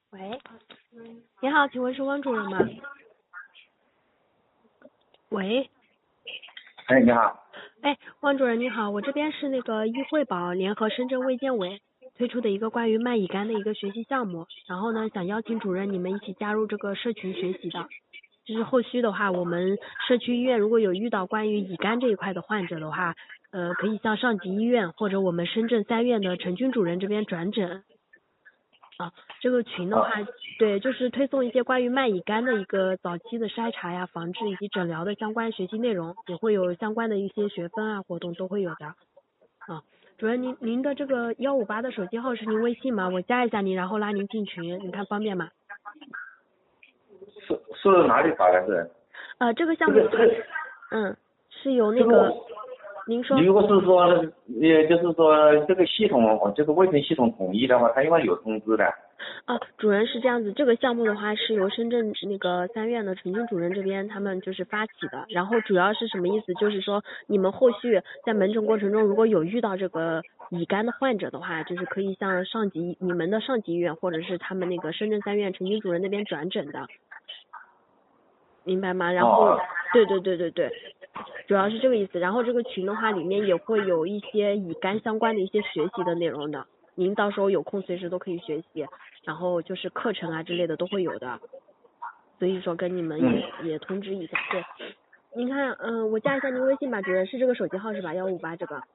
喂，你好，请问是汪主任吗？喂， 哎，你好。 哎，汪主任你好，我这边是那个易惠宝联合深圳卫健委推出的一个关于卖乙肝的一个学习项目，然后呢，想邀请主任你们一起加入这个社群学习的。就是后续的话，我们社区医院如果有遇到关于乙肝这一块的患者的话，可以向上级医院或者我们深圳3院的陈军主任这边转诊。这个群的话，对，就是推送一些关于卖乙肝的一个早期的筛查呀、防治以及诊疗的相关学习内容，也会有相关的一些学分啊活动都会有的。主任您的这个158的手机号是您微信吗？我加一下您，然后拉您进群，你看方便吗？ 是哪里打的是？ 这个项目是由那个。您说， 如果是说，也就是说这个系统，这个卫生系统统一的话，它应该有通知的。 主任是这样子，这个项目的话是由深圳那个3院的陈军主任这边他们就是发起的，然后主要是什么意思？就是说你们后续在门诊过程中如果有遇到这个乙肝的患者的话，就是可以向你们的上级医院或者是他们那个深圳3院陈军主任那边转诊的，明白吗？然后，对，主要是这个意思。然后这个群的话里面也会有一些乙肝相关的一些学习的内容的，您到时候有空随时都可以学习，然后就是课程啊之类的都会有的，所以说跟你们也通知一下。对，您看，我加一下您微信吧，主任是这个手机号是吧？158这个。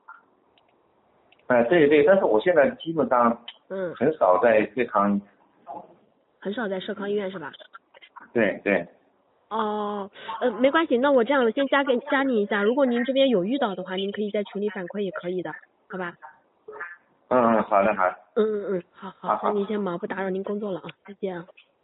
对，但是我现在基本上很少在社康。 很少在社康医院是吧？ 对。 没关系，那我这样我先加你一下，如果您这边有遇到的话，您可以在群里反馈也可以的，好吧？ 好的。 好，那您先忙，不打扰您工作了啊，再见啊。